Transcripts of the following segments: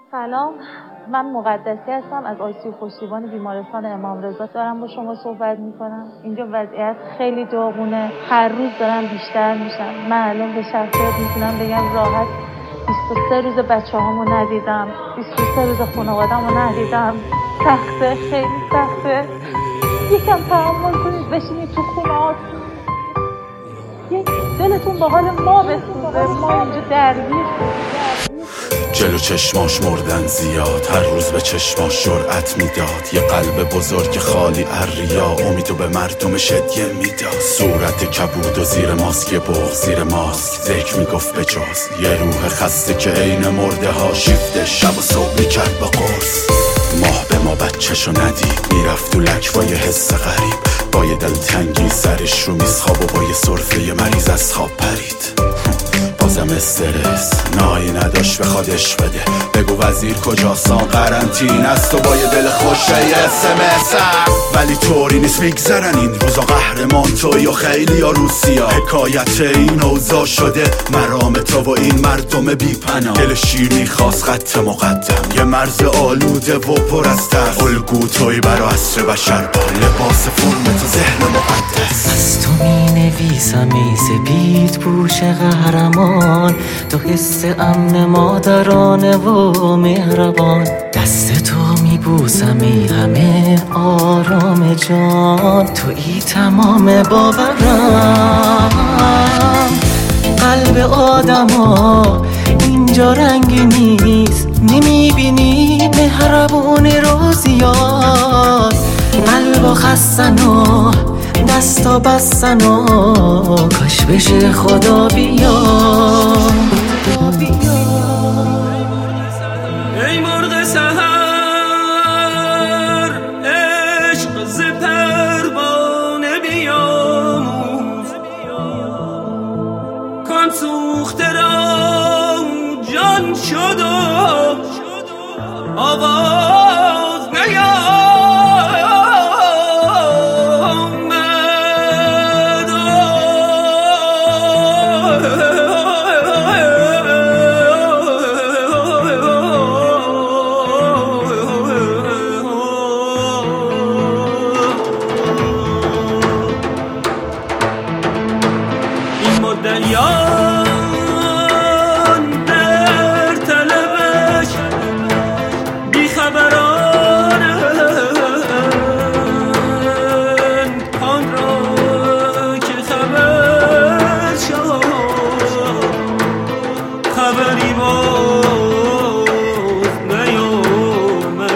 سلام، من مقدسی هستم از آیسیو پشتیبان بیمارستان امام رضا دارم با شما صحبت میکنم. اینجا وضعیت خیلی داغونه، هر روز دارم بیشتر میشم. من الان به شخصیت میتونم بگم راحت 23 روز بچه هامو ندیدم، 23 روز خانواده‌مو ندیدم. سخته، خیلی سخته. یکم تحمل کنید، بشینید تو خونه‌هاتون، یک دلتون به حال ما بسوزه. ما اینجا درگیر جلو چشماش مردن زیاد، هر روز به چشماش جرأت میداد. یه قلب بزرگ خالی ریا، امیدو به مردمش هدیه میداد. صورت کبود و زیر ماسک بغض، زیر ماسک ذکر میگفت به جز. یه روح خسته که عین مرده ها شیفته شب و صبح میکرد با قرص. ماه به ما بچه‌شو ندید، میرفت تو لکوا یه حس غریب. با یه دلتنگی سرش رو میز خواب و با یه سرفه یه مریض از خواب پرید. بازم استرس نایی نداشت بخوادش بده. بگو وزیر کجاست؟ قرنطینه است و با یه دل خوشه SMS. ولی طوری نیست میگذرن این روزا، قهرمان توی و خیلی ها روسیا. حکایت این اوضاع شده مرام تو و این مردم بی پناه. دل شیر میخواست خط مقدم، یه مرز آلوده و پر از ترس. الگو توی برا عصر بشر با لباس فرم تو ذهن مقدس. از تو می نویسم ای سپید پوش قهرمان، تو حس امن مادرانه و مهربان. دست تو می بوسم ای همه آرام جان، تویی تمام باورم. قلب آدما اینجا رنگی نیست، نمیبینی مهربون روزیات. قلب خستن و دستا بستن و کاش بشه خدا بیاد. ای مرغ سحر عشق ز پروانه بیاموز، کان سوخته را جان شد و آواز نیامد. مدعیان در طلبش بیخبرانند، آن را که خبر شد خبری باز نیامد.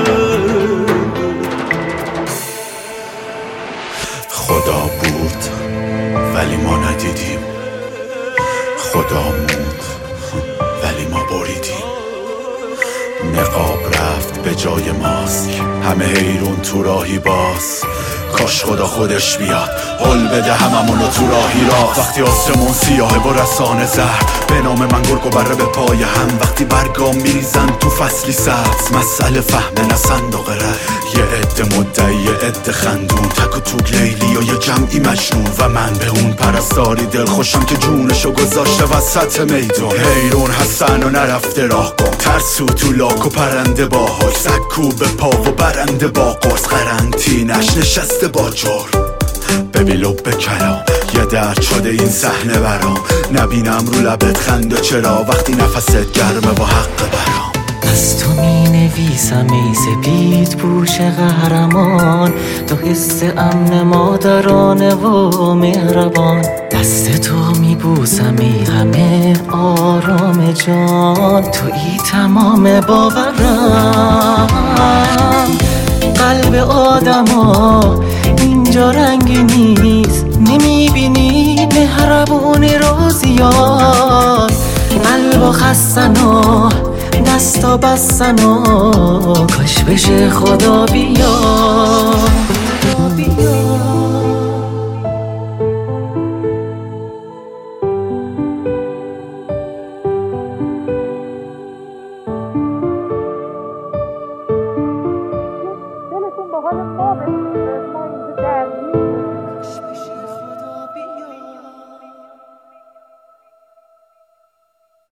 خدا بود ولی ما ندیدیم، خدا موند ولی ما بریدیم. نقاب رفت به جای ماسک، همه حیرون تو راهی باز. کاش خدا خودش بیاد حل بده هممونو تو راهی راست. وقتی آسمون سیاهه و رسانه زهر، به نام من گرگ و بره به پای هم. وقتی برگام میریزن تو فصلی سبز، مسئله فهم نه صندوق رای. یه عده مدعی یه عده خندون، تک و توک لیلی و یه جمعی مجنون. و من به اون پرستاری دل خوشم که جونشو گذاشته وسط میدون. حیرون حسن و نرفته راه گم، ترسو تو لاک و پرنده باهاش. سکو به پا و برنده با قرص، قرنطینش نشسته با جرم. ببین لب کلام یه درد شده این صحنه برام. نبینم رو لبت خنده چرا وقتی نفست گرمه و حق برام. از تو می نویسم ای سپید پوش قهرمان، تو حس امن مادرانه و مهربان. دست تو می بوسم ای همه آرام جان، تویی تمام باورم. قلب آدما اینجا رنگی نیست، نمیبینی مهربون روزیات. قلب خستن و دستا بستن و کاش بشه خدا بیاد.